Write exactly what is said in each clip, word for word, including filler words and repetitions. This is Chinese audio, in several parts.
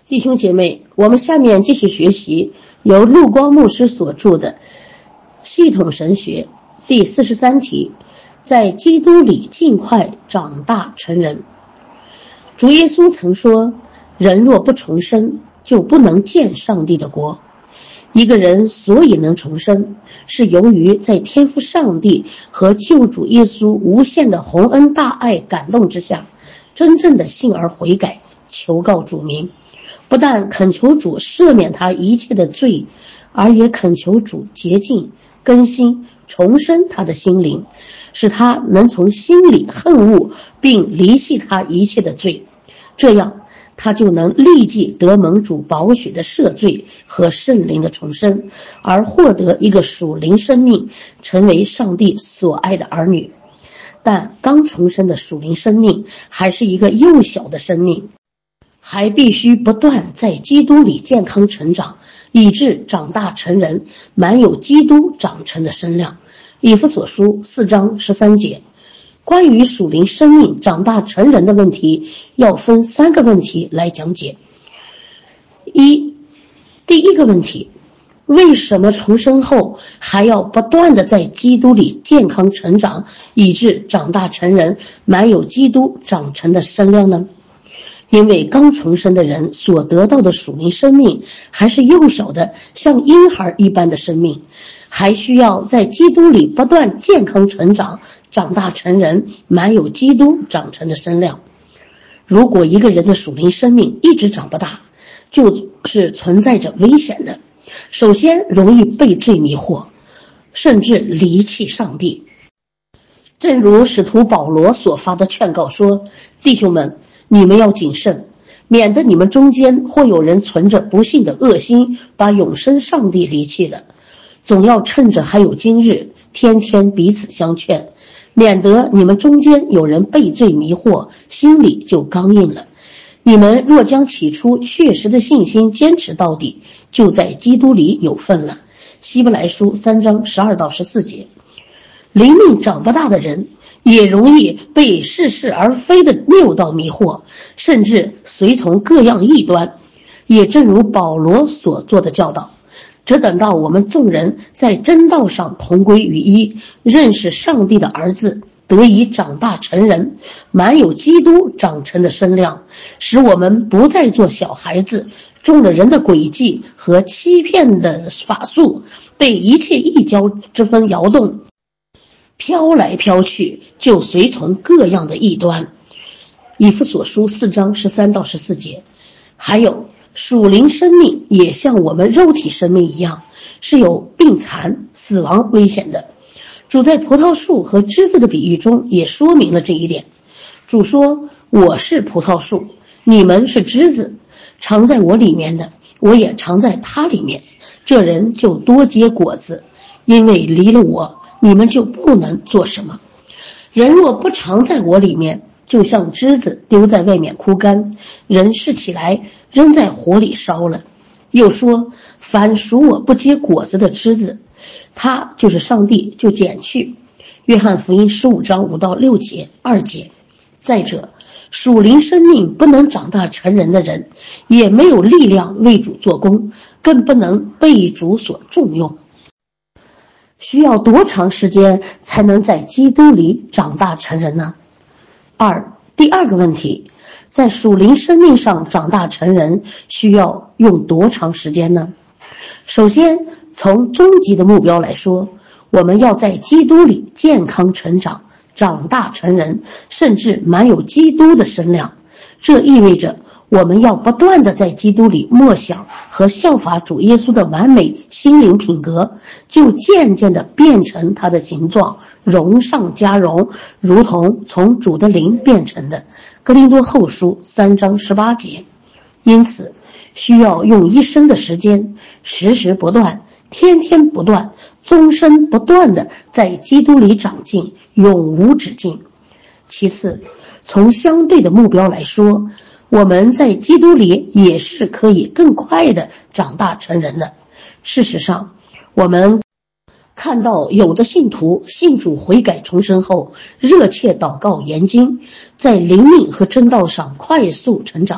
弟兄姐妹，我们下面继续学习由陆光牧师所著的系统神学第四十三题，在基督里尽快长大成人。主耶稣曾说，人若不重生，就不能见上帝的国。一个人所以能重生，是由于在天父上帝和救主耶稣无限的宏恩大爱感动之下，真正的信而悔改，求告主名，不但恳求主赦免他一切的罪，而也恳求主洁净、更新、重生他的心灵，使他能从心里恨恶并离弃他一切的罪，这样他就能立即得蒙主宝血的赦罪和圣灵的重生，而获得一个属灵生命，成为上帝所爱的儿女。但刚重生的属灵生命还是一个幼小的生命，还必须不断在基督里健康成长，以致长大成人，满有基督长成的身量。以弗所书四章十三节。关于属灵生命长大成人的问题，要分三个问题来讲解。一，第一个问题，为什么重生后还要不断的在基督里健康成长，以致长大成人，满有基督长成的身量呢？因为刚重生的人所得到的属灵生命还是幼小的，像婴孩一般的生命，还需要在基督里不断健康成长，长大成人，满有基督长成的身量。如果一个人的属灵生命一直长不大，就是存在着危险的。首先容易被罪迷惑，甚至离弃上帝。正如使徒保罗所发的劝告说，弟兄们，你们要谨慎，免得你们中间或有人存着不信的恶心，把永生上帝离弃了。总要趁着还有今日，天天彼此相劝，免得你们中间有人被罪迷惑，心里就刚硬了。你们若将起初确实的信心坚持到底，就在基督里有份了。希伯来书三章十二到十四节。灵命长不大的人也容易被似是而非的谬道迷惑，甚至随从各样异端，也正如保罗所做的教导。只等到我们众人在真道上同归于一，认识上帝的儿子，得以长大成人，满有基督长成的身量，使我们不再做小孩子，中了人的诡计和欺骗的法术，被一切异教之风摇动，飘来飘去，就随从各样的异端。以弗所书四章十三到十四节。还有属灵生命也像我们肉体生命一样，是有病残、死亡危险的。主在葡萄树和枝子的比喻中也说明了这一点。主说，我是葡萄树，你们是枝子，常在我里面的，我也常在他里面，这人就多结果子，因为离了我，你们就不能做什么。人若不常在我里面，就像枝子丢在外面枯干，人拾起来扔在火里烧了。又说，凡属我不结果子的枝子，他就是上帝就剪去。约翰福音十五章五到六节二节。再者，属灵生命不能长大成人的人，也没有力量为主做工，更不能被主所重用。需要多长时间才能在基督里长大成人呢？二，第二个问题，在属灵生命上长大成人需要用多长时间呢？首先，从终极的目标来说，我们要在基督里健康成长，长大成人，甚至满有基督的身量。这意味着我们要不断的在基督里默想和效法主耶稣的完美心灵品格，就渐渐的变成他的形状，荣上加荣，如同从主的灵变成的。哥林多后书三章十八节。因此需要用一生的时间，时时不断，天天不断，终身不断的在基督里长进，永无止境。其次，从相对的目标来说，我们在基督里也是可以更快的长大成人的。事实上，我们看到有的信徒信主悔改重生后，热切祷告研经，在灵命和真道上快速成长，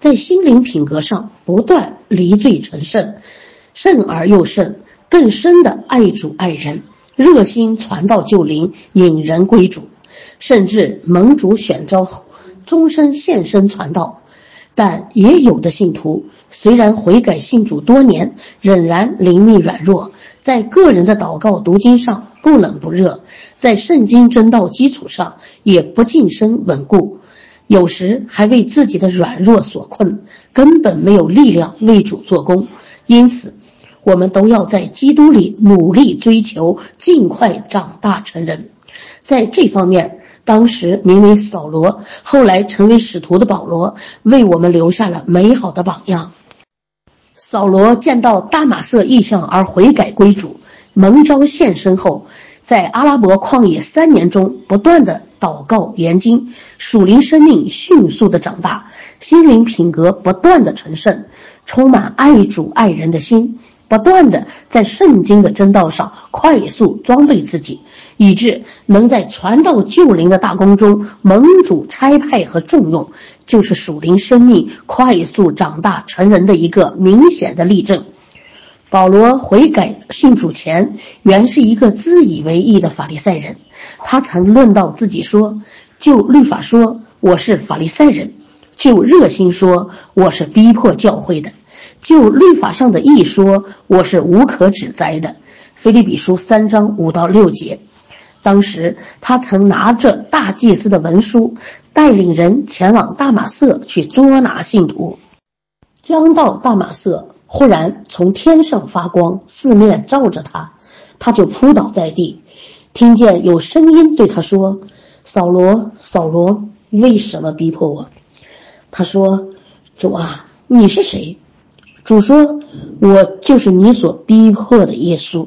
在心灵品格上不断离罪成圣，圣而又圣，更深的爱主爱人，热心传道救灵，引人归主，甚至蒙主选召后终身献身传道。但也有的信徒虽然悔改信主多年，仍然灵命软弱，在个人的祷告读经上不冷不热，在圣经真道基础上也不近身稳固，有时还为自己的软弱所困，根本没有力量为主做工。因此我们都要在基督里努力追求，尽快长大成人。在这方面，当时名为扫罗，后来成为使徒的保罗，为我们留下了美好的榜样。扫罗见到大马色异象而悔改归主，蒙召献身后，在阿拉伯旷野三年中不断的祷告研经，属灵生命迅速的长大，心灵品格不断的成圣，充满爱主爱人的心，不断的在圣经的真道上快速装备自己，以致能在传道救灵的大功中蒙主差派和重用，就是属灵生命快速长大成人的一个明显的例证。保罗悔改信主前，原是一个自以为义的法利赛人，他曾论到自己说，就律法说我是法利赛人，就热心说我是逼迫教会的，就律法上的义说我是无可指摘的。腓立比书三章五到六节。当时他曾拿着大祭司的文书，带领人前往大马色去捉拿信徒。将到大马色，忽然从天上发光，四面照着他，他就扑倒在地，听见有声音对他说，扫罗，扫罗，为什么逼迫我？他说，主啊，你是谁？主说，我就是你所逼迫的耶稣。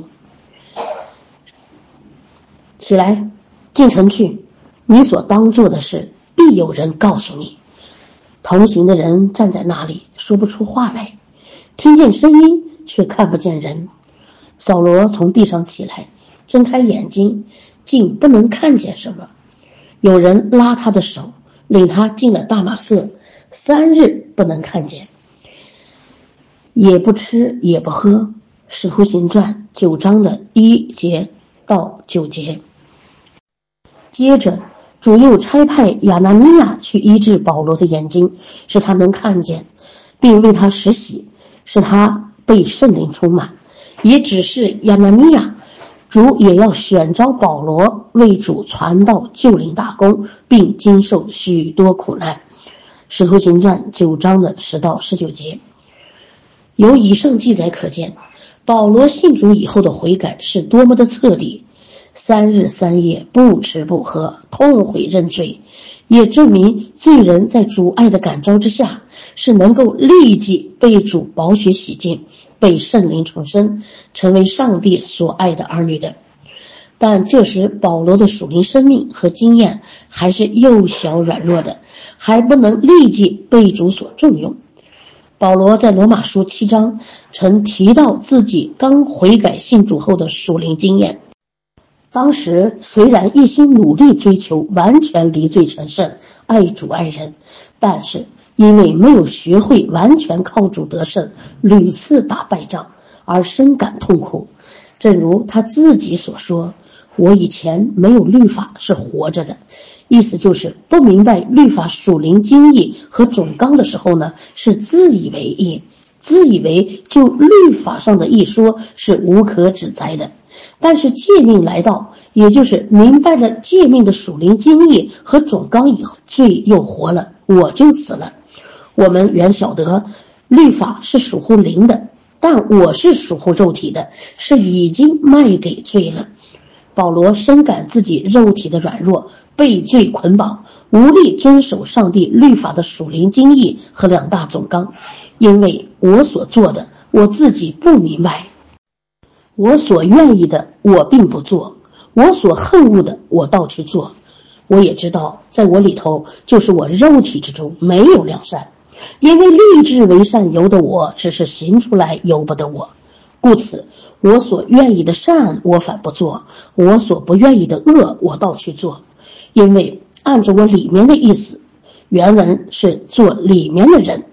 起来，进城去，你所当做的事必有人告诉你。同行的人站在那里，说不出话来，听见声音却看不见人。扫罗从地上起来，睁开眼睛，竟不能看见什么。有人拉他的手，领他进了大马色，三日不能看见，也不吃也不喝。使徒行传九章的一节到九节。接着主又差派亚拿尼亚去医治保罗的眼睛，使他能看见，并为他施洗，使他被圣灵充满。也只是亚拿尼亚，主也要选召保罗为主传道救灵大功，并经受许多苦难。使徒行传九章的十到十九节。由以上记载可见，保罗信主以后的悔改是多么的彻底，三日三夜不吃不喝，痛悔认罪，也证明罪人在主爱的感召之下，是能够立即被主宝血洗净，被圣灵重生，成为上帝所爱的儿女的。但这时保罗的属灵生命和经验还是幼小软弱的，还不能立即被主所重用。保罗在罗马书七章曾提到自己刚悔改信主后的属灵经验。当时虽然一心努力追求完全离罪成圣，爱主爱人，但是因为没有学会完全靠主得胜，屡次打败仗，而深感痛苦。正如他自己所说，我以前没有律法是活着的，意思就是不明白律法属灵经义和总纲的时候呢，是自以为义，自以为就律法上的一说是无可指摘的。但是诫命来到，也就是明白了诫命的属灵经义和总纲以后，罪又活了，我就死了。我们原晓得律法是属乎灵的，但我是属乎肉体的，是已经卖给罪了。保罗深感自己肉体的软弱，被罪捆绑，无力遵守上帝律法的属灵经义和两大总纲，因为我所做的我自己不明白，我所愿意的我并不做，我所恨恶的我倒去做。我也知道在我里头，就是我肉体之中没有良善，因为立志为善由得我，只是行出来由不得我。故此我所愿意的善我反不做，我所不愿意的恶我倒去做。因为按着我里面的意思，原文是做里面的人，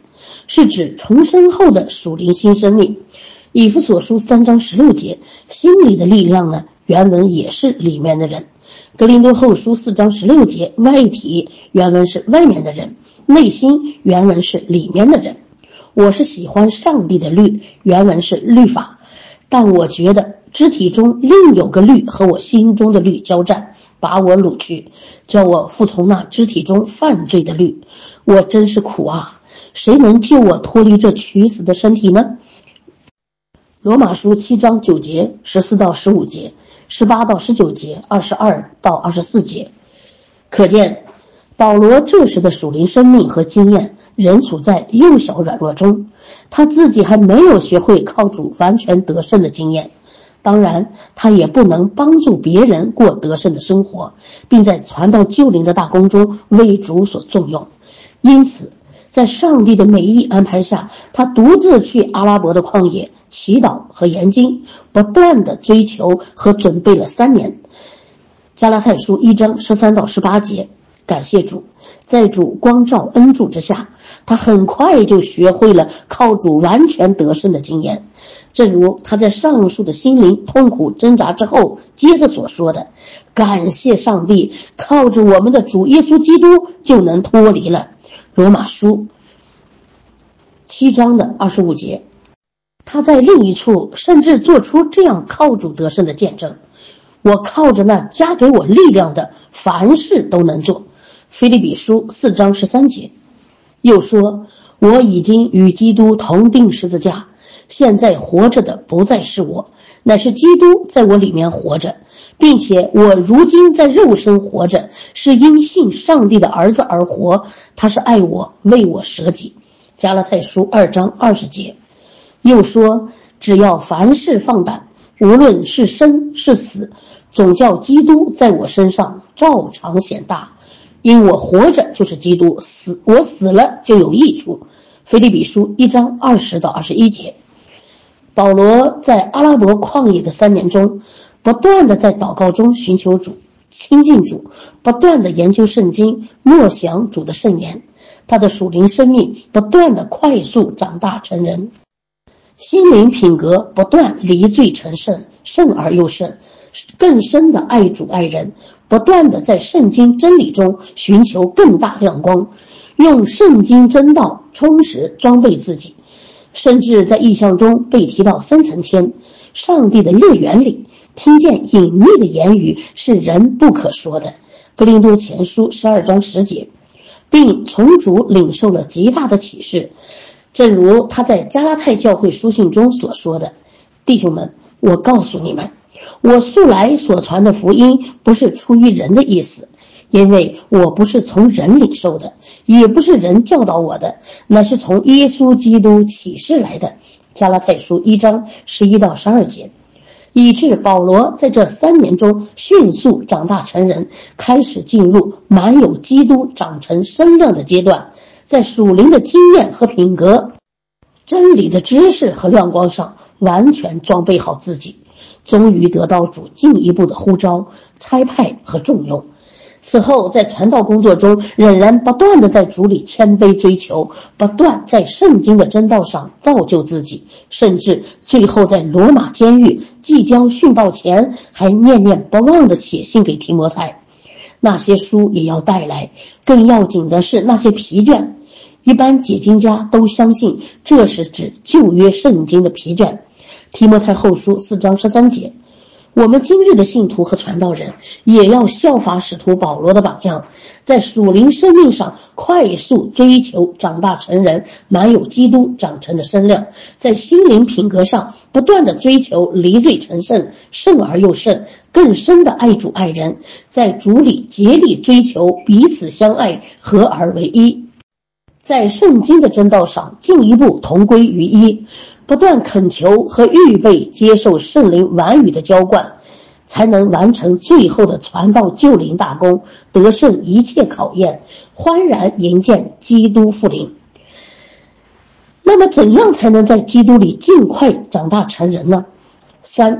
是指重生后的属灵新生命。以弗所书三章十六节，心里的力量呢，原文也是里面的人。格林多后书四章十六节，外体原文是外面的人，内心原文是里面的人。我是喜欢上帝的律，原文是律法，但我觉得肢体中另有个律和我心中的律交战，把我掳去，叫我服从那肢体中犯罪的律。我真是苦啊，谁能救我脱离这取死的身体呢？罗马书七章九节，十四到十五节，十八到十九节，二十二到二十四节。可见保罗这时的属灵生命和经验仍处在幼小软弱中，他自己还没有学会靠主完全得胜的经验，当然他也不能帮助别人过得胜的生活，并在传道救灵的大功中为主所重用。因此在上帝的美意安排下，他独自去阿拉伯的旷野祈祷和研经，不断的追求和准备了三年。加拉太书一章十三到十八节，感谢主，在主光照恩助之下，他很快就学会了靠主完全得胜的经验。正如他在上述的心灵痛苦挣扎之后接着所说的，感谢上帝，靠着我们的主耶稣基督就能脱离了。罗马书七章的二十五节，他在另一处甚至做出这样靠主得胜的见证，我靠着那加给我力量的，凡事都能做。腓立比书四章十三节，又说，我已经与基督同钉十字架，现在活着的不再是我，乃是基督在我里面活着，并且我如今在肉身活着，是因信上帝的儿子而活，他是爱我，为我舍己。加拉太书二章二十节，又说，只要凡事放胆，无论是生是死，总叫基督在我身上照常显大，因我活着就是基督，死我死了就有益处。腓立比书一章二十到二十一节。保罗在阿拉伯旷野的三年中，不断的在祷告中寻求主，亲近主，不断的研究圣经，默想主的圣言，他的属灵生命不断的快速长大成人，心灵品格不断离罪成圣，圣而又圣，更深的爱主爱人，不断的在圣经真理中寻求更大亮光，用圣经真道充实装备自己，甚至在异象中被提到三层天，上帝的乐园里听见隐秘的言语，是人不可说的。哥林多前书十二章十节，并从主领受了极大的启示，正如他在加拉太教会书信中所说的，弟兄们，我告诉你们，我素来所传的福音不是出于人的意思，因为我不是从人领受的，也不是人教导我的，乃是从耶稣基督启示来的。加拉太书一章十一到十二节。以致保罗在这三年中迅速长大成人，开始进入满有基督长成身量的阶段，在属灵的经验和品格、真理的知识和亮光上完全装备好自己，终于得到主进一步的呼召、差派和重用。此后在传道工作中仍然不断地在主里谦卑追求，不断在圣经的真道上造就自己，甚至最后在罗马监狱即将殉道前还念念不忘地写信给提摩太。那些书也要带来，更要紧的是那些皮卷，一般解经家都相信这是指旧约圣经的皮卷。提摩太后书四章十三节。我们今日的信徒和传道人也要效法使徒保罗的榜样，在属灵生命上快速追求长大成人，满有基督长成的身量，在心灵品格上不断的追求离罪成圣，圣而又圣，更深的爱主爱人，在主里竭力追求彼此相爱，合而为一，在圣经的真道上进一步同归于一，不断恳求和预备接受圣灵完语的浇灌，才能完成最后的传道救灵大功，得胜一切考验，欢然迎见基督复临。那么怎样才能在基督里尽快长大成人呢？三，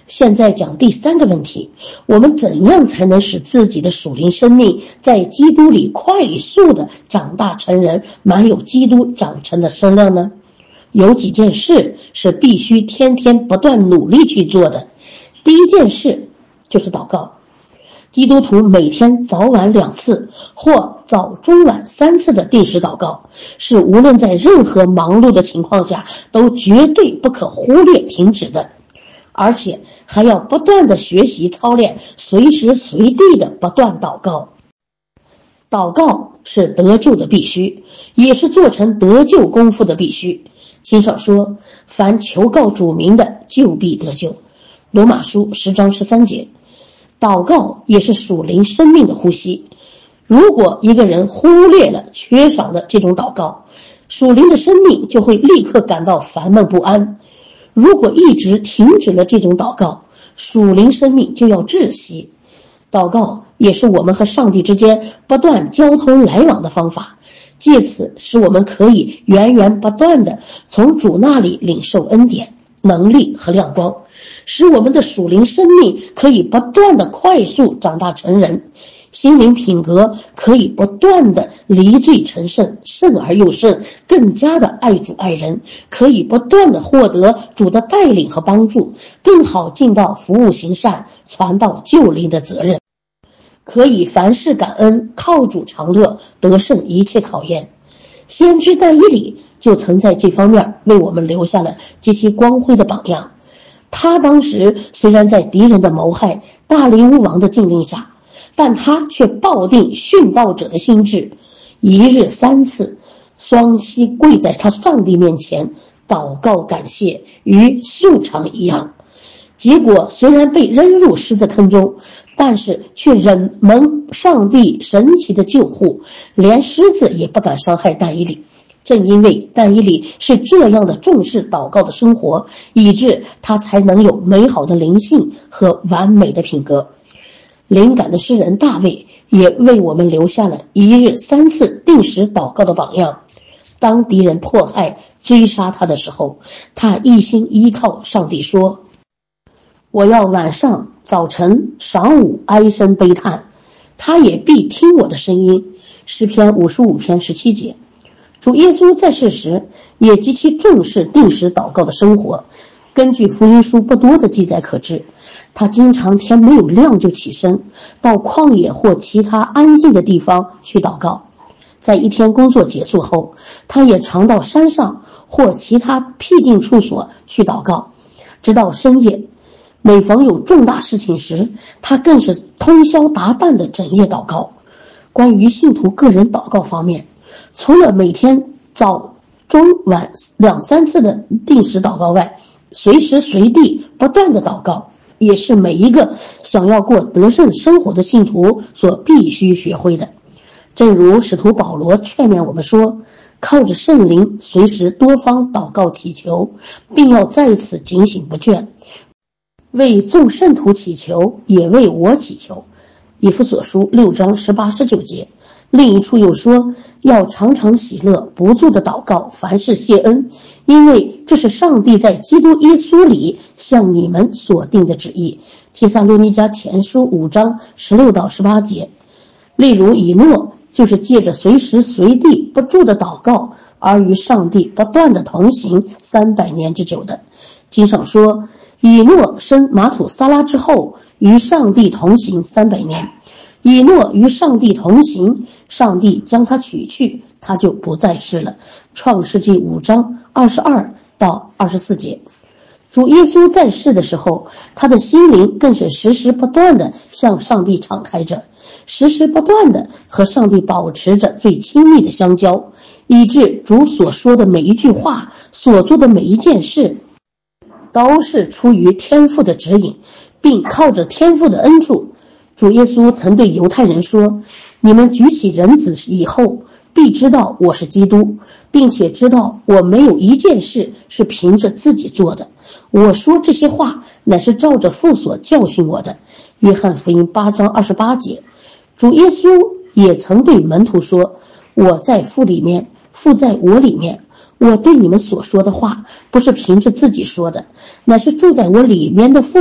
现在讲第三个问题，我们怎样才能使自己的属灵生命在基督里快速的长大成人，满有基督长成的身量呢？有几件事是必须天天不断努力去做的。第一件事就是祷告。基督徒每天早晚两次或早中晚三次的定时祷告，是无论在任何忙碌的情况下都绝对不可忽略停止的，而且还要不断的学习操练，随时随地的不断祷告。祷告是得救的必须，也是做成得救功夫的必须。经上说，凡求告主名的，就必得救。罗马书十章十三节。祷告也是属灵生命的呼吸。如果一个人忽略了、缺少了这种祷告，属灵的生命就会立刻感到烦闷不安。如果一直停止了这种祷告，属灵生命就要窒息。祷告也是我们和上帝之间不断交通来往的方法，借此使我们可以源源不断地从主那里领受恩典、能力和亮光，使我们的属灵生命可以不断的快速长大成人，心灵品格可以不断的离罪成圣，圣而又圣，更加的爱主爱人，可以不断的获得主的带领和帮助，更好尽到服务行善、传道救灵的责任，可以凡事感恩，靠主常乐，得胜一切考验。先知但以理就曾在这方面为我们留下了极其光辉的榜样。他当时虽然在敌人的谋害、大利乌王的禁令下，但他却抱定殉道者的心志，一日三次双膝跪在他上帝面前祷告感谢，与素常一样。结果虽然被扔入狮子坑中，但是却仍蒙上帝神奇的救护，连狮子也不敢伤害但以理。正因为但以理是这样的重视祷告的生活，以致他才能有美好的灵性和完美的品格。灵感的诗人大卫也为我们留下了一日三次定时祷告的榜样。当敌人迫害追杀他的时候，他一心依靠上帝说，我要晚上早晨晌午哀声悲叹，他也必听我的声音。诗篇五十五篇十七节。主耶稣在世时也极其重视定时祷告的生活，根据福音书不多的记载可知，他经常天没有亮就起身，到旷野或其他安静的地方去祷告。在一天工作结束后，他也常到山上或其他僻静处所去祷告，直到深夜。每逢有重大事情时，他更是通宵达旦的整夜祷告。关于信徒个人祷告方面，除了每天早中晚两三次的定时祷告外，随时随地不断的祷告也是每一个想要过得胜生活的信徒所必须学会的。正如使徒保罗劝勉我们说，靠着圣灵随时多方祷告祈求，并要在此警醒不倦，为众圣徒祈求，也为我祈求。以弗所书六章十八十九节。另一处又说，要常常喜乐，不住的祷告，凡事谢恩，因为这是上帝在基督耶稣里向你们所定的旨意。帖撒罗尼迦前书五章十六到十八节。例如以诺就是借着随时随地不住的祷告而与上帝不断的同行三百年之久的。经上说，以诺生马土撒拉之后，与上帝同行三百年。以诺与上帝同行，上帝将他取去，他就不再世了。创世纪五章二十二到二十四节。主耶稣在世的时候，他的心灵更是时时不断的向上帝敞开着，时时不断的和上帝保持着最亲密的相交，以致主所说的每一句话，所做的每一件事，都是出于天父的指引，并靠着天父的恩助。主耶稣曾对犹太人说，你们举起人子以后，必知道我是基督，并且知道我没有一件事是凭着自己做的，我说这些话乃是照着父所教训我的。约翰福音八章二十八节。主耶稣也曾对门徒说，我在父里面，父在我里面，我对你们所说的话，不是凭着自己说的，乃是住在我里面的父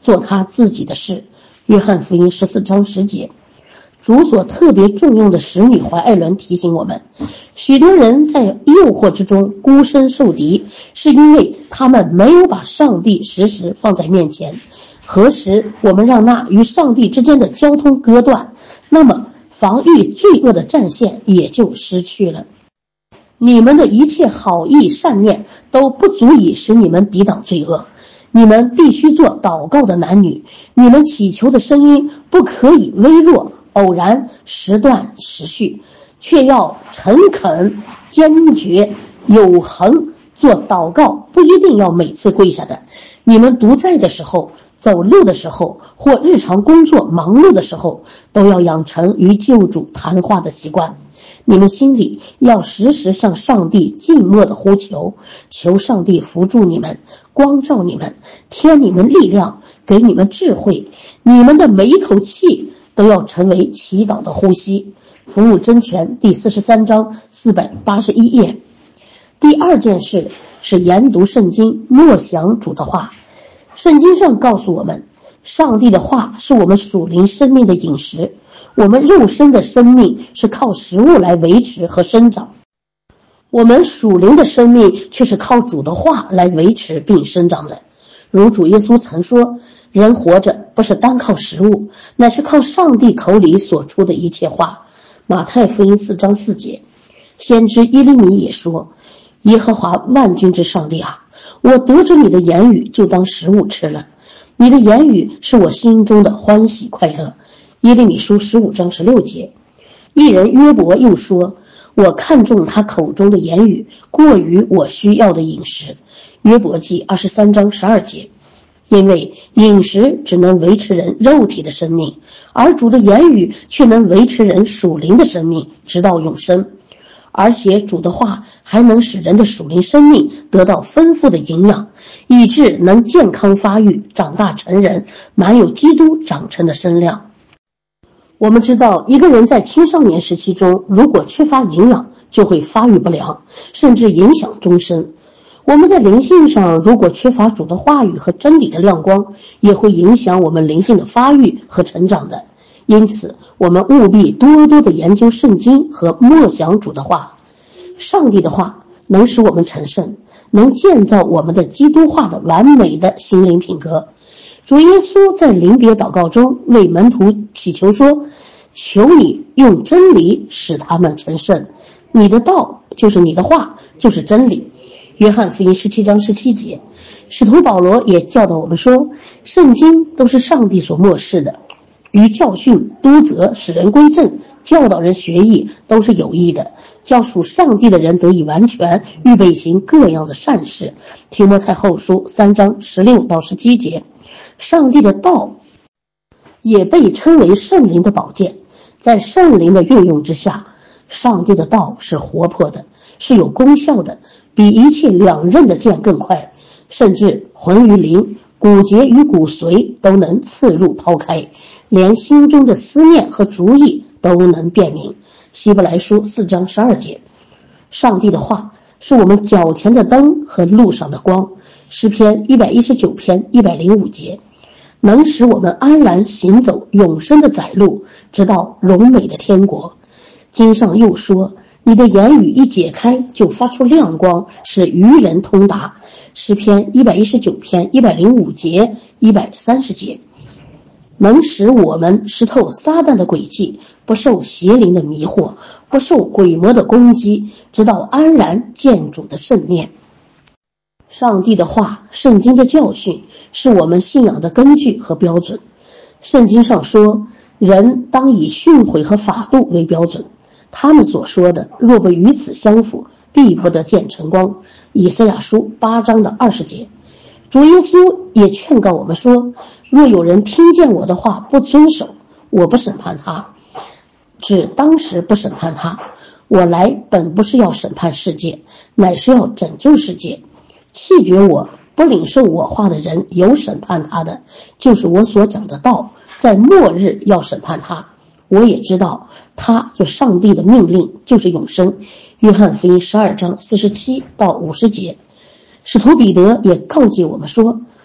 做他自己的事。约翰福音十四章十节。主所特别重用的使女怀艾伦提醒我们，许多人在诱惑之中孤身受敌，是因为他们没有把上帝时时放在面前。何时我们让那与上帝之间的交通割断，那么防御罪恶的战线也就失去了。你们的一切好意善念都不足以使你们抵挡罪恶，你们必须做祷告的男女，你们祈求的声音不可以微弱偶然时断时续，却要诚恳坚决有恒做祷告，不一定要每次跪下的。你们独在的时候，走路的时候，或日常工作忙碌的时候，都要养成与救主谈话的习惯。你们心里要时时向上帝静默的呼求，求上帝扶助你们，光照你们，添你们力量，给你们智慧。你们的每一口气都要成为祈祷的呼吸。服务真诠第四十三章四百八十一页。第二件事是研读圣经，默想主的话。圣经上告诉我们，上帝的话是我们属灵生命的饮食，我们肉身的生命是靠食物来维持和生长，我们属灵的生命却是靠主的话来维持并生长的。如主耶稣曾说，人活着不是单靠食物，乃是靠上帝口里所出的一切话。马太福音四章四节。先知耶利米也说，耶和华万军之上帝啊，我得着你的言语就当食物吃了，你的言语是我心中的欢喜快乐。耶利米书十五章十六节。一人约伯又说，我看重他口中的言语，过于我需要的饮食。约伯记二十三章十二节。因为饮食只能维持人肉体的生命，而主的言语却能维持人属灵的生命，直到永生。而且主的话还能使人的属灵生命得到丰富的营养，以致能健康发育，长大成人，满有基督长成的身量。我们知道，一个人在青少年时期中，如果缺乏营养，就会发育不良，甚至影响终身。我们在灵性上如果缺乏主的话语和真理的亮光，也会影响我们灵性的发育和成长的。因此我们务必多多的研究圣经和默想主的话。上帝的话能使我们成圣，能建造我们的基督化的完美的心灵品格。主耶稣在临别祷告中为门徒祈求说，求你用真理使他们成圣，你的道就是你的话，就是真理。约翰福音十七章十七节。使徒保罗也教导我们说，圣经都是上帝所默示的，于教训、督责、使人归正、教导人学艺，都是有益的，叫属上帝的人得以完全，预备行各样的善事。提摩太后书三章十六到十七节。上帝的道也被称为圣灵的宝剑，在圣灵的运用之下，上帝的道是活泼的，是有功效的，比一切两刃的剑更快，甚至魂与灵、骨节与骨髓都能刺入剖开，连心中的思念和主意都能辨明。希伯来书四章十二节。上帝的话是我们脚前的灯和路上的光。诗篇一百一十九篇一百零五节。能使我们安然行走永生的窄路，直到荣美的天国。经上又说，你的言语一解开，就发出亮光，使愚人通达。诗篇一百一十九篇一百零五节一百三十节。能使我们识透撒旦的诡计，不受邪灵的迷惑，不受鬼魔的攻击，直到安然见主的圣面。上帝的话，圣经的教训，是我们信仰的根据和标准。圣经上说，人当以训诲和法度为标准，他们所说的若不与此相符，必不得见晨光。以赛亚书八章的二十节。主耶稣也劝告我们说，若有人听见我的话不遵守，我不审判他，只当时不审判他。我来本不是要审判世界，乃是要拯救世界。弃绝我不领受我话的人，有审判他的，就是我所讲的道，在末日要审判他。我也知道他就上帝的命令就是永生。约翰福音十二章四十七到五十节。使徒彼得也告诫我们说，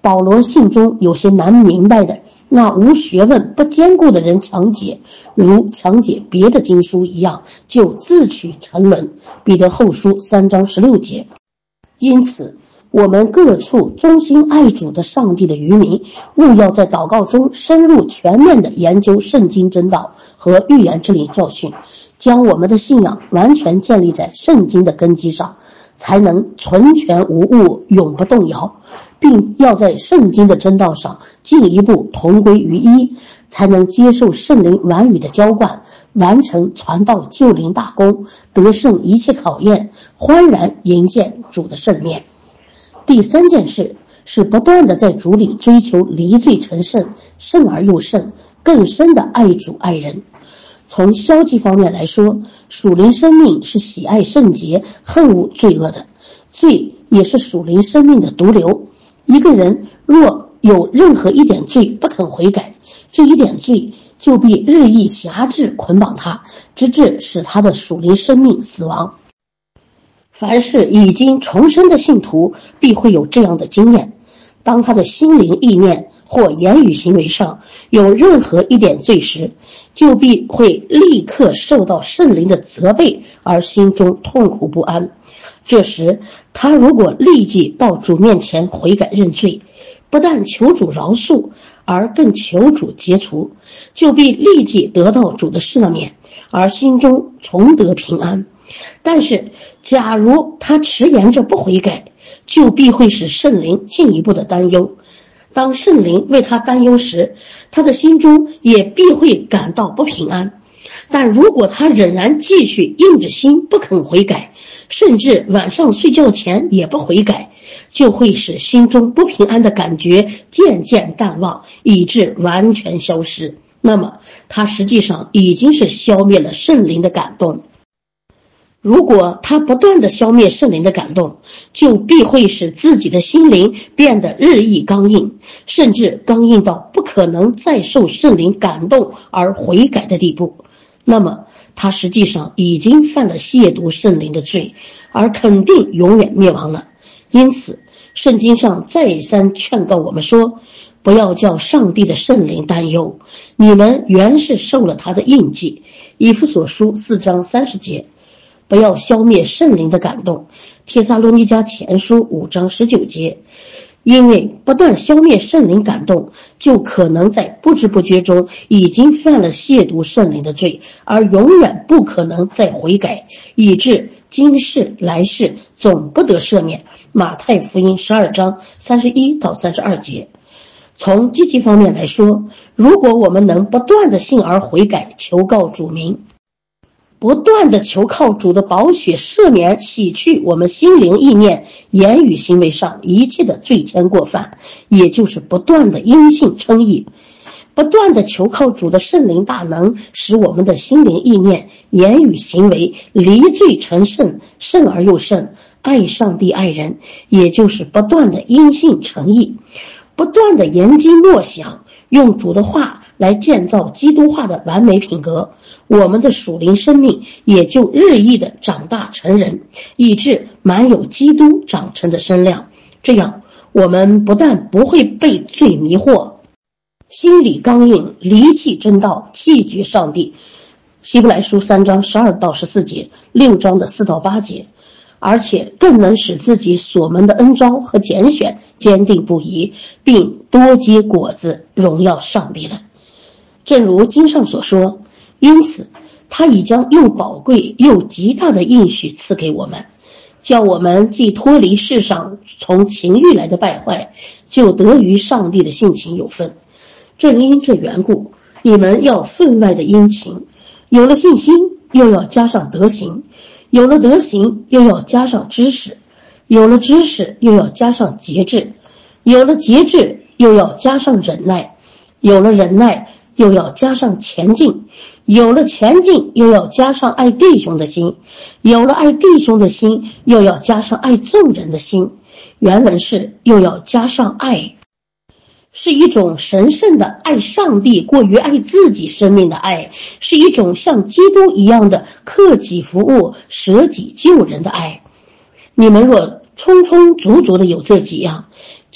保罗信中有些难明白的，那无学问不坚固的人强解，如强解别的经书一样，就自取沉沦。彼得后书三章十六节。因此我们各处忠心爱主的上帝的渔民，务要在祷告中深入全面地研究圣经真道和预言之灵教训，将我们的信仰完全建立在圣经的根基上，才能存全无误，永不动摇，并要在圣经的真道上进一步同归于一，才能接受圣灵完语的浇灌，完成传道救灵大功，得胜一切考验，欢然迎见主的圣面。第三件事是不断的在主里追求离罪成圣，圣而又圣，更深的爱主爱人。从消极方面来说，属灵生命是喜爱圣洁，恨恶罪恶的，罪也是属灵生命的毒瘤。一个人若有任何一点罪不肯悔改，这一点罪就必日益辖制捆绑他，直至使他的属灵生命死亡。凡是已经重生的信徒必会有这样的经验，当他的心灵意念或言语行为上有任何一点罪时，就必会立刻受到圣灵的责备，而心中痛苦不安。这时他如果立即到主面前悔改认罪，不但求主饶恕，而更求主解除，就必立即得到主的赦免，而心中重得平安。但是假如他迟延着不悔改，就必会使圣灵进一步的担忧。当圣灵为他担忧时，他的心中也必会感到不平安。但如果他仍然继续硬着心不肯悔改，甚至晚上睡觉前也不悔改，就会使心中不平安的感觉渐渐淡忘，以致完全消失。那么他实际上已经是消灭了圣灵的感动。如果他不断地消灭圣灵的感动，就必会使自己的心灵变得日益刚硬，甚至刚硬到不可能再受圣灵感动而悔改的地步。那么他实际上已经犯了亵渎圣灵的罪，而肯定永远灭亡了。因此圣经上再三劝告我们说，不要叫上帝的圣灵担忧，你们原是受了他的印记。以弗所书四章三十节。不要消灭圣灵的感动，帖撒罗尼迦前书五章十九节。因为不断消灭圣灵感动，就可能在不知不觉中已经犯了亵渎圣灵的罪，而永远不可能再悔改，以致今世来世总不得赦免。马太福音十二章三十一到三十二节。从积极方面来说，如果我们能不断的信而悔改，求告主名，不断的求靠主的宝血赦免，洗去我们心灵意念言语行为上一切的罪愆过犯，也就是不断的因信称义，不断的求靠主的圣灵大能，使我们的心灵意念言语行为离罪成圣，圣而又圣，爱上帝爱人，也就是不断的因信称义，不断的研经默想，用主的话来建造基督化的完美品格，我们的属灵生命也就日益的长大成人，以致满有基督长成的身量。这样我们不但不会被罪迷惑，心里刚硬，离弃真道，弃绝上帝。希伯来书三章十二到十四节，六章的四到八节，而且更能使自己所蒙的恩召和拣选坚定不移，并多结果子，荣耀上帝了。正如经上所说，因此他已将又宝贵又极大的应许赐给我们，叫我们既脱离世上从情欲来的败坏，就得于上帝的性情有分。正因这缘故，你们要分外的殷勤，有了信心又要加上德行，有了德行又要加上知识，有了知识又要加上节制，有了节制又要加上忍耐，有了忍耐又要加上前进，有了前进又要加上爱弟兄的心，有了爱弟兄的心又要加上爱众人的心。原文是又要加上爱，是一种神圣的爱上帝过于爱自己生命的爱，是一种像基督一样的克己服务、舍己救人的爱。你们若充充足足的有这几样，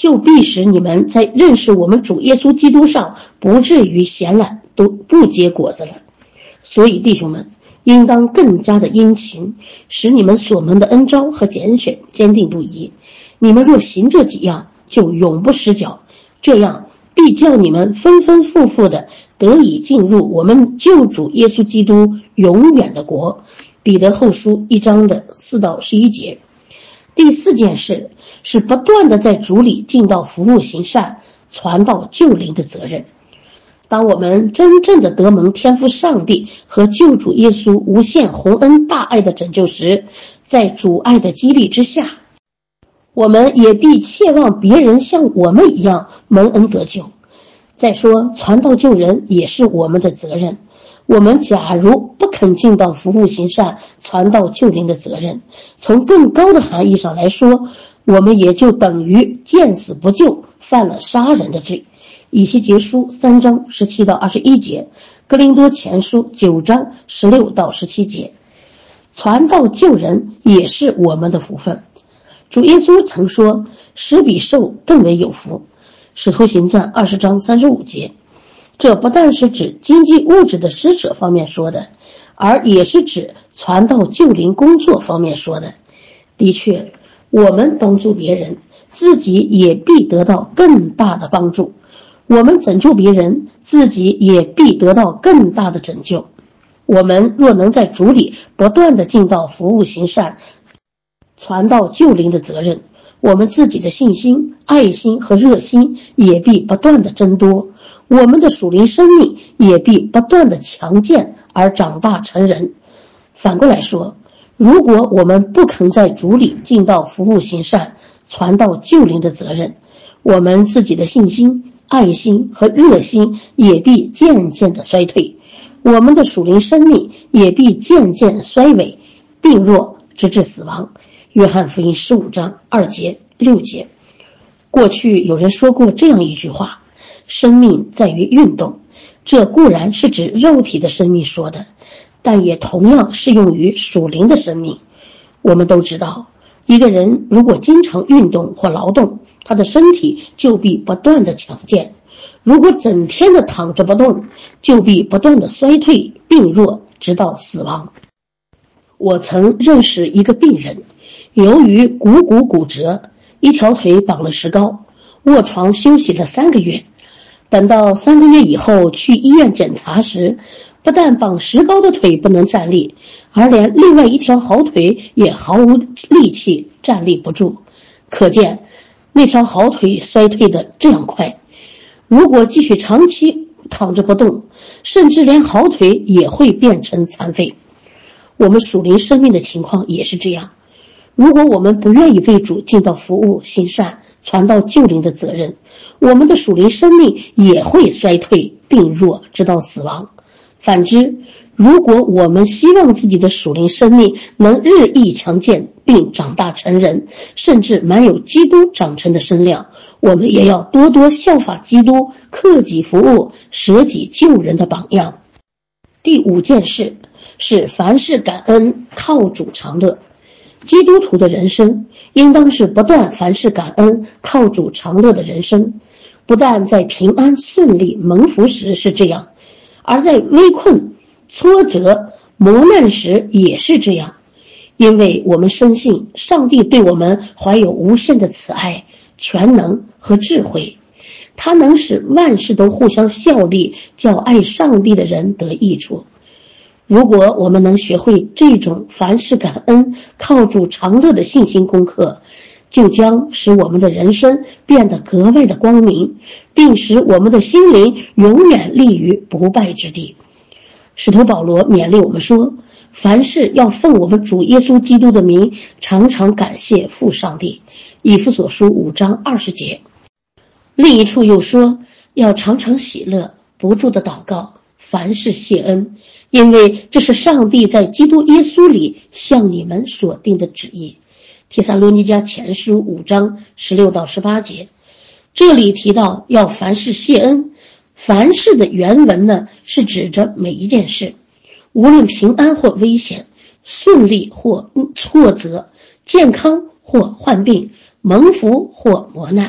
就必使你们在认识我们主耶稣基督上不至于闲懒，都不结果子了。所以弟兄们，应当更加的殷勤，使你们所蒙的恩召和拣选坚定不移。你们若行这几样，就永不失脚，这样必叫你们丰丰富富的得以进入我们救主耶稣基督永远的国。彼得后书一章的四到十一节。第四件事是不断的在主里尽到服务行善、传道救灵的责任。当我们真正的得蒙天父上帝和救主耶稣无限宏恩大爱的拯救时，在主爱的激励之下，我们也必切望别人像我们一样蒙恩得救。再说，传道救人也是我们的责任。我们假如不肯尽到服务行善、传道救灵的责任，从更高的含义上来说，我们也就等于见死不救，犯了杀人的罪。以西结书三章十七到二十一节，哥林多前书九章十六到十七节。传道救人也是我们的福分。主耶稣曾说，施比受更为有福。使徒行传二十章三十五节。这不但是指经济物质的施舍方面说的，而也是指传道救灵工作方面说的。的确，我们帮助别人，自己也必得到更大的帮助；我们拯救别人，自己也必得到更大的拯救。我们若能在主里不断地尽到服务行善、传道救灵的责任，我们自己的信心、爱心和热心也必不断地增多，我们的属灵生命也必不断地强健而长大成人。反过来说，如果我们不肯在主里尽到服务行善、传道救灵的责任，我们自己的信心、爱心和热心也必渐渐地衰退，我们的属灵生命也必渐渐衰微，病弱直至死亡。约翰福音十五章二节六节。过去有人说过这样一句话，生命在于运动，这固然是指肉体的生命说的，但也同样适用于属灵的生命。我们都知道，一个人如果经常运动或劳动，他的身体就必不断的强健；如果整天的躺着不动，就必不断的衰退病弱，直到死亡。我曾认识一个病人，由于股骨骨折，一条腿绑了石膏，卧床休息了三个月。等到三个月以后去医院检查时，不但绑石膏的腿不能站立，而连另外一条好腿也毫无力气，站立不住。可见那条好腿衰退的这样快，如果继续长期躺着不动，甚至连好腿也会变成残废。我们属灵生命的情况也是这样，如果我们不愿意为主尽到服务行善、传道救灵的责任，我们的属灵生命也会衰退病弱，直到死亡。反之，如果我们希望自己的属灵生命能日益强健并长大成人，甚至满有基督长成的身量，我们也要多多效法基督克己服务、舍己救人的榜样。第五件事是凡事感恩，靠主常乐。基督徒的人生应当是不断凡事感恩、靠主常乐的人生。不但在平安顺利蒙福时是这样，而在危困、挫折、磨难时也是这样。因为我们深信上帝对我们怀有无限的慈爱、全能和智慧，他能使万事都互相效力，叫爱上帝的人得益处。如果我们能学会这种凡事感恩、靠主常乐的信心功课，就将使我们的人生变得格外的光明，并使我们的心灵永远立于不败之地。使徒保罗勉励我们说，凡事要奉我们主耶稣基督的名，常常感谢父上帝。以弗所书五章二十节。另一处又说，要常常喜乐，不住的祷告，凡事谢恩，因为这是上帝在基督耶稣里向你们所定的旨意。帖撒罗尼迦前书五章十六到十八节。这里提到要凡事谢恩，凡事的原文呢，是指着每一件事，无论平安或危险，顺利或挫折，健康或患病，蒙福或磨难，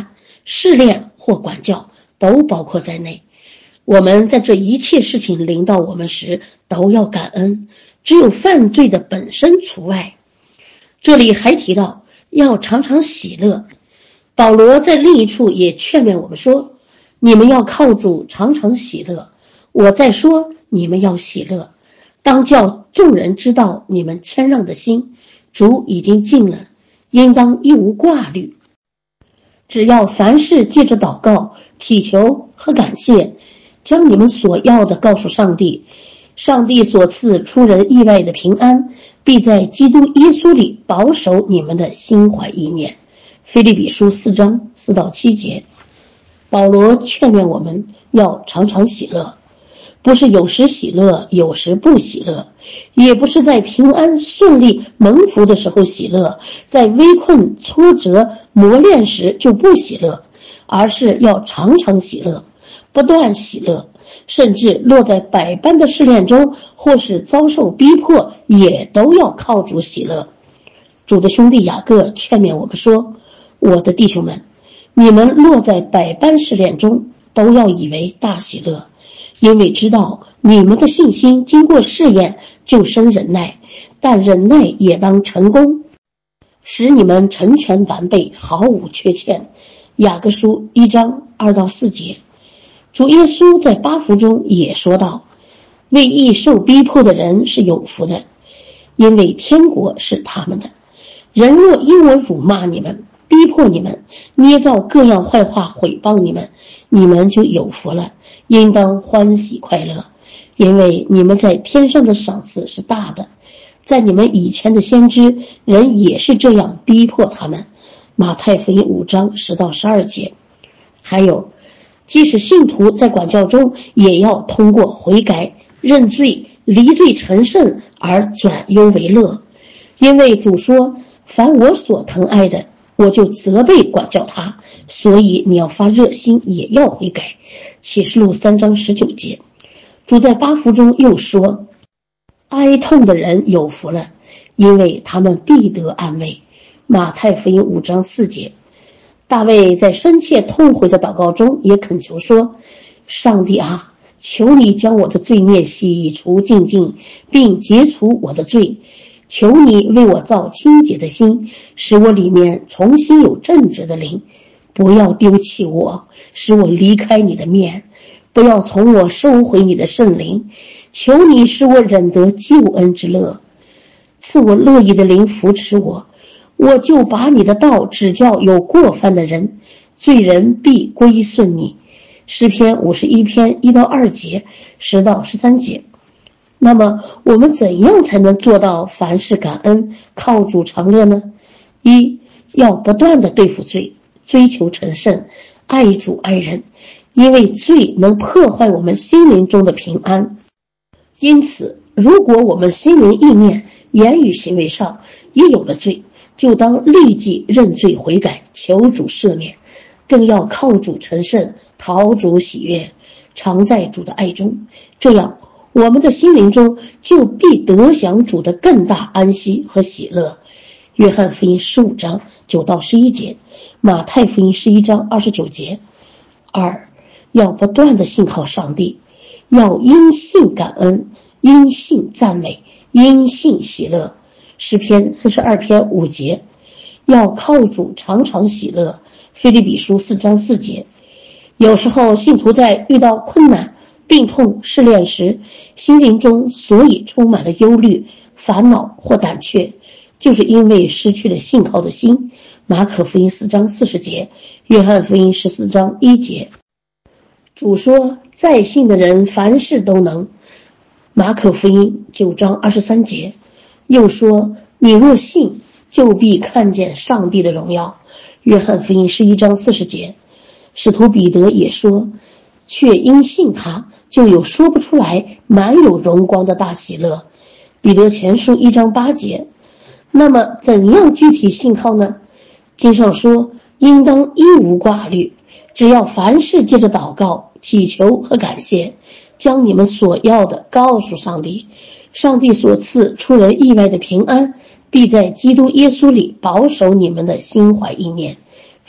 试炼或管教都包括在内。我们在这一切事情临到我们时都要感恩，只有犯罪的本身除外。这里还提到要常常喜乐。保罗在另一处也劝勉我们说，你们要靠主常常喜乐。我再说，你们要喜乐，当叫众人知道你们谦让的心，主已经尽了，应当一无挂虑。只要凡事借着祷告、祈求和感谢，将你们所要的告诉上帝，上帝所赐出人意外的平安，必在基督耶稣里保守你们的心怀意念。腓立比书四章四到七节。保罗劝勉我们要常常喜乐，不是有时喜乐有时不喜乐，也不是在平安顺利蒙福的时候喜乐，在危困挫折磨练时就不喜乐，而是要常常喜乐，不断喜乐，甚至落在百般的试炼中或是遭受逼迫，也都要靠主喜乐。主的兄弟雅各劝勉我们说，我的弟兄们，你们落在百般试炼中，都要以为大喜乐，因为知道你们的信心经过试验就生忍耐，但忍耐也当成功，使你们成全完备，毫无缺欠。雅各书一章二到四节。主耶稣在八福中也说道，为义受逼迫的人是有福的，因为天国是他们的。人若因我辱骂你们，逼迫你们，捏造各样坏话毁谤你们，你们就有福了，应当欢喜快乐，因为你们在天上的赏赐是大的。在你们以前的先知，人也是这样逼迫他们。马太福音五章十到十二节。还有，即使信徒在管教中，也要通过悔改、认罪、离罪成圣而转忧为乐，因为主说，凡我所疼爱的，我就责备管教他，所以你要发热心，也要悔改。启示录三章十九节。主在八福中又说，哀痛的人有福了，因为他们必得安慰。马太福音五章四节。大卫在深切痛悔的祷告中也恳求说，上帝啊，求你将我的罪孽洗除净尽，并解除我的罪，求你为我造清洁的心，使我里面重新有正直的灵，不要丢弃我，使我离开你的面，不要从我收回你的圣灵，求你使我忍得救恩之乐，赐我乐意的灵扶持我，我就把你的道指教有过犯的人，罪人必归顺你。诗篇五十一篇一到二节，十到十三节。那么我们怎样才能做到凡事感恩，靠主常乐呢？一，要不断的对付罪，追求成圣，爱主爱人，因为罪能破坏我们心灵中的平安。因此，如果我们心灵意念、言语行为上也有了罪，就当立即认罪悔改，求主赦免，更要靠主成圣，讨主喜悦，常在主的爱中，这样我们的心灵中就必得享主的更大安息和喜乐。约翰福音十五章九到十一节，马太福音十一章二十九节。二，要不断的信靠上帝，要因信感恩，因信赞美，因信喜乐。诗篇四十二篇五节。要靠主常常喜乐。腓立比书四章四节。有时候信徒在遇到困难、病痛、试炼时，心灵中所以充满了忧虑、烦恼或胆怯，就是因为失去了信靠的心。马可福音四章四十节，约翰福音十四章一节。主说，在信的人凡事都能。马可福音九章二十三节。又说，你若信，就必看见上帝的荣耀。约翰福音十一章四十节。使徒彼得也说，却因信他，就有说不出来满有荣光的大喜乐。彼得前书一章八节。那么怎样具体信靠呢？经上说，应当一无挂虑，只要凡事借着祷告、祈求和感谢，将你们所要的告诉上帝，上帝所赐出人意外的平安，必在基督耶稣里保守你们的心怀意念。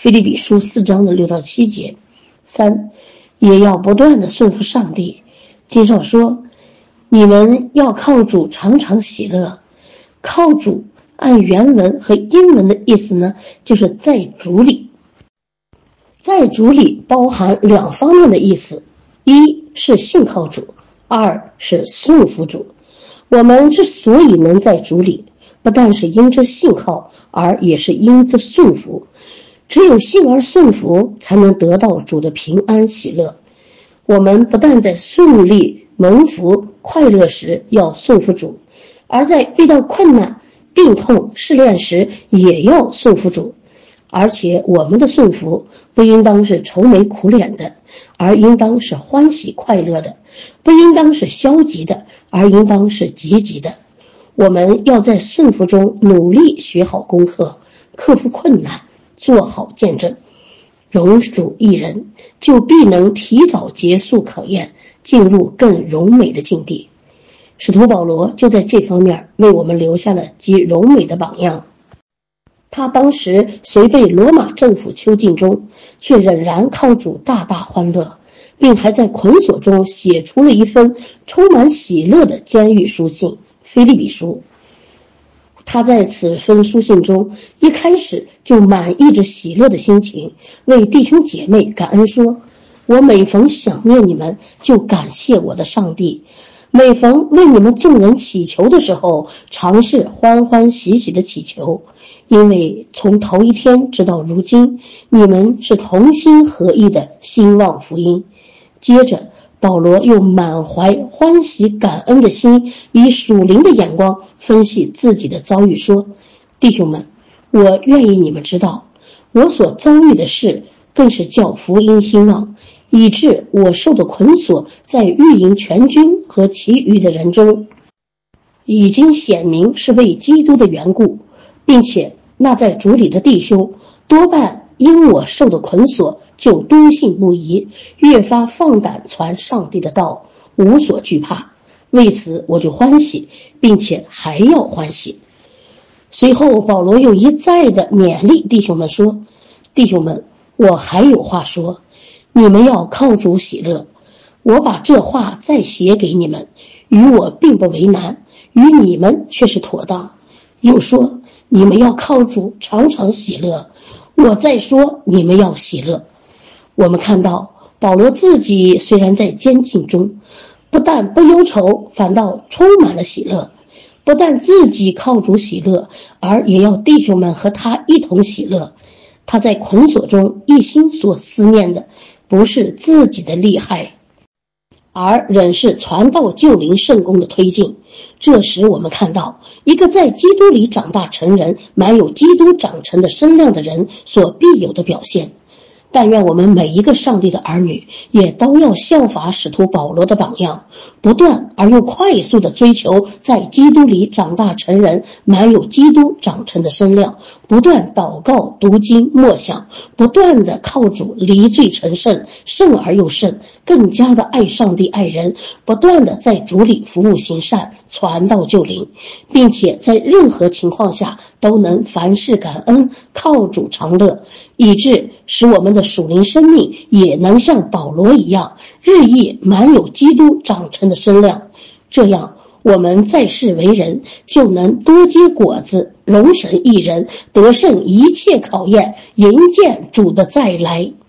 腓立比书四章的六到七节。三，也要不断的顺服上帝。经上说，你们要靠主常常喜乐。靠主按原文和英文的意思呢，就是在主里。在主里包含两方面的意思，一是信靠主，二是顺服主。我们之所以能在主里，不但是因之信靠，而也是因之顺服。只有信而顺服，才能得到主的平安喜乐。我们不但在顺利蒙福快乐时要顺服主，而在遇到困难病痛试炼时也要顺服主。而且我们的顺服不应当是愁眉苦脸的，而应当是欢喜快乐的；不应当是消极的，而应当是积极的。我们要在顺服中努力学好功课，克服困难，做好见证。荣主一人，就必能提早结束考验，进入更荣美的境地。使徒保罗就在这方面为我们留下了极荣美的榜样。他当时虽被罗马政府囚禁中，却仍然靠主大大欢乐，并还在捆锁中写出了一封充满喜乐的监狱书信《腓立比书》。他在此封书信中一开始就满溢着喜乐的心情，为弟兄姐妹感恩说，我每逢想念你们，就感谢我的上帝，每逢为你们众人祈求的时候，常是欢欢喜喜的祈求，因为从头一天直到如今，你们是同心合意的兴旺福音。接着保罗又满怀欢喜感恩的心，以属灵的眼光分析自己的遭遇，说，弟兄们，我愿意你们知道，我所遭遇的事更是叫福音兴旺，以致我受的捆锁在御营全军和其余的人中已经显明是为基督的缘故，并且那在主里的弟兄多半因我受的捆锁就笃信不疑，越发放胆传上帝的道，无所惧怕。为此我就欢喜，并且还要欢喜。随后保罗又一再的勉励弟兄们说，弟兄们，我还有话说，你们要靠主喜乐。我把这话再写给你们，与我并不为难，与你们却是妥当。又说，你们要靠主常常喜乐。我再说，你们要喜乐。我们看到保罗自己虽然在监禁中，不但不忧愁，反倒充满了喜乐。不但自己靠主喜乐，而也要弟兄们和他一同喜乐。他在捆锁中一心所思念的，不是自己的利害，而仍是传道救灵圣功的推进。这时我们看到一个在基督里长大成人，满有基督长成的身量的人所必有的表现。但愿我们每一个上帝的儿女也都要效法使徒保罗的榜样，不断而又快速的追求在基督里长大成人，满有基督长成的身量，不断祷告读经默想，不断的靠主离罪成圣，圣而又圣，更加的爱上帝爱人，不断的在主里服务行善，传道救灵，并且在任何情况下都能凡事感恩，靠主常乐，以致使我们的属灵生命也能像保罗一样，日益满有基督长成的身量。这样我们在世为人，就能多结果子，荣神益人，得胜一切考验，迎见主的再来。